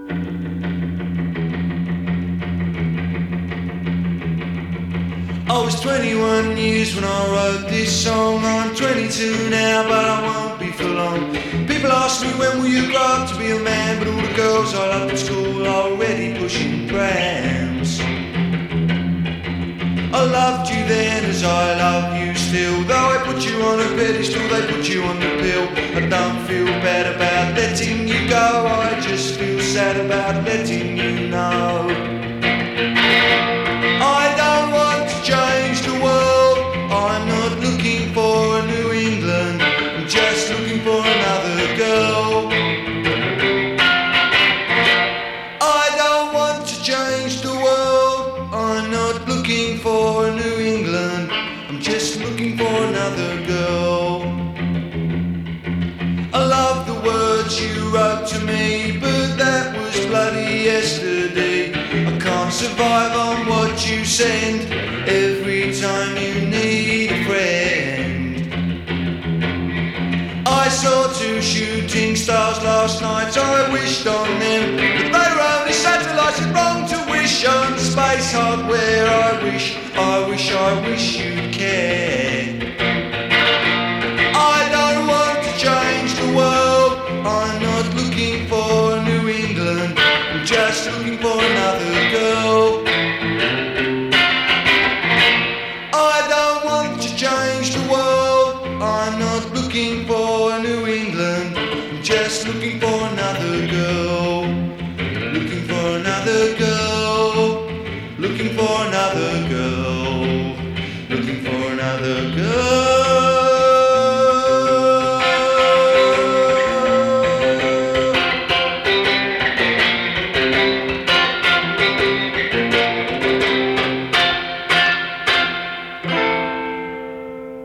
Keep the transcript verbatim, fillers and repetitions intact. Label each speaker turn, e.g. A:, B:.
A: I was twenty-one years when I wrote this song. I'm twenty-two now, but I won't be for long. People ask me when will you grow up to be a man, but all the girls I loved at school are already pushing prams. I loved you then as I love you still. Though I put you on a pedestal, they put you on the pill. I don't feel bad about letting you go, I just feel sad about letting you know. I don't want to change the world, I'm not looking for a New England, I'm just looking for another girl. I don't want to change the world, I'm not looking for a New England, I'm just looking for another girl. I love the words you wrote to me, but that was bloody yesterday. I can't survive on what you send every time you need a friend. I saw two shooting stars last night, I wished on them, but they were only satellites. It's wrong to wish on space hardware. I wish, I wish, I wish you'd care. I don't want to change the world, I'm not looking for New England, I'm just looking for another girl. I don't want to change the world, I'm not looking for New England, I'm just looking for another girl.